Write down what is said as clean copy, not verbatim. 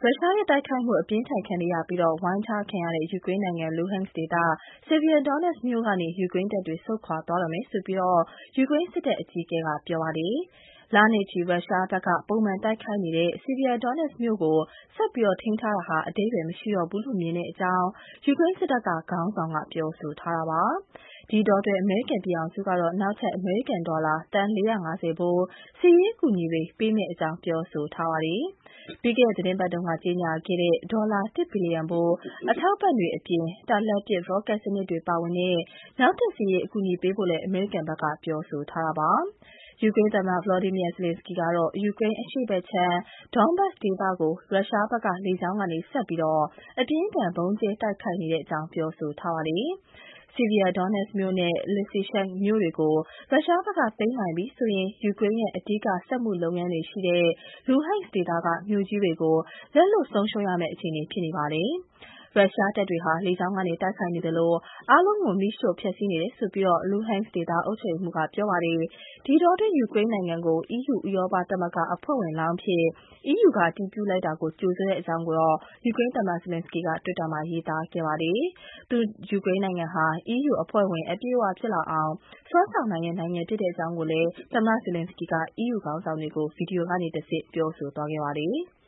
ရုရှားရဲ့တိုက်ခိုက်မှုအပြင်းထန်ခံနေရပြီးဝိုင်းထားခံရတဲ့ယူကရိန်းနိုင်ငံ Luhansk ဒေသ Sievierodonetsk မြို့ကနေယူကရိန်းတပ်တွေဆုတ်ခွာသွားတော့မယ်လို့ယူကရိန်းစစ်တပ်အကြီးအကဲကပြောပါတယ်။လနဲ့ချီရုရှားဘက်ကပုံမှန်တိုက်ခိုက်နေတဲ့ Sievierodonetsk မြို့ကိုဆက်ပြီးထိန်းထားတာဟာအဓိပ္ပါယ်မရှိတော့ဘူးလို့မြင်တဲ့အကြောင်းယူကရိန်းစစ်တပ်ခေါင်းဆောင်ကပြောဆိုထားတာပါ။ဒီအတောအတွင်းအမေရိကန်ပြည်ထောင်စုကတော့နောက်ထပ်အမေရိကန်ဒေါ်လာသန်း450ဖိုးစစ်ရေးအကူအညီတွေပေးမယ့်အကြောင်းပြောဆိုထားပါတယ်။ပြီးခဲ့တဲ့သီတင်းပတ်တုန်းကကြေညာခဲ့တဲ့ဒေါ်လာ1ဘီလီယံဖိုးအထောက်အပံ့တွေအပြင်တာလတ်ပစ်ရော့ကက်စနစ်တွေပါဝင်တဲ့နောက်ထပ်စစ်ရေးအကူအညီပေးဖို့လည်းအမေရိကန်ဘက်ကပြောဆိုထားတာပါ။ယူကရိန်းသမ္မတ Volodymyr Zelensky ကတော့ယူကရိန်းအရှေ့ဘက်ခြမ်း Donbas ဒေသကိုရုရှားဘက်ကလေကြောင်းကနေဆက်ပြီးအပြင်းအထန်ဗုံးကြဲတိုက်ခိုက်နေတဲ့အကြောင်းပြောဆိုထားပါတယ်။ Sievierodonetsk မြို့နဲ့ Lysychansk မြို့တွေကိုရုရှားဘက်ကသိမ်းနိုင်ပြီဆိုရင်ယူကရိန်းရဲ့အဓိကစက်မှုလုပ်ငန်းတွေရှိတဲ့ Luhansk ဒေသကမြို့ကြီးတွေကိုလက်လွှတ်ဆုံးရှုံးရမယ့်အခြေအနေဖြစ်နေပါတယ်။ရုရှားတပ်တွေဟာလေကြောင်းကနေတိုက်ခိုက်နေသလိုအားလုံးကိုမီးရှို့ဖျက်ဆီးနေတယ်လို့Luhansk ဒေသအုပ်ချုပ်ရေးမှူးကပြောပါတယ်။ဒီအတောအတွင်းယူကရိန်းနိုင်ငံကို EU ဥရောပသမဂ္ဂအဖွဲ့ဝင်လောင်းအဖြစ် EU ကအတည်ပြုလိုက်တာကိုကြိုဆိုတဲ့အကြောင်းယူကရိန်းသမ္မတ Zelensky က Twitter မှာရေးသားခဲ့ပါတယ်။ယူကရိန်းနိုင်ငံဟာ EU အဖွဲ့ဝင်အပြည့်အဝဖြစ်လာအောင်စွမ်းဆောင်နိုင်တဲ့နိုင်ငံဖြစ်တဲ့အကြောင်းကိုလည်းသမ္မတ Zelensky က EU ခေါင်းဆောင်တွေကိုဗီဒီယိုကနေတဆင့်ပြောဆိုသွားခဲ့ပါတယ်။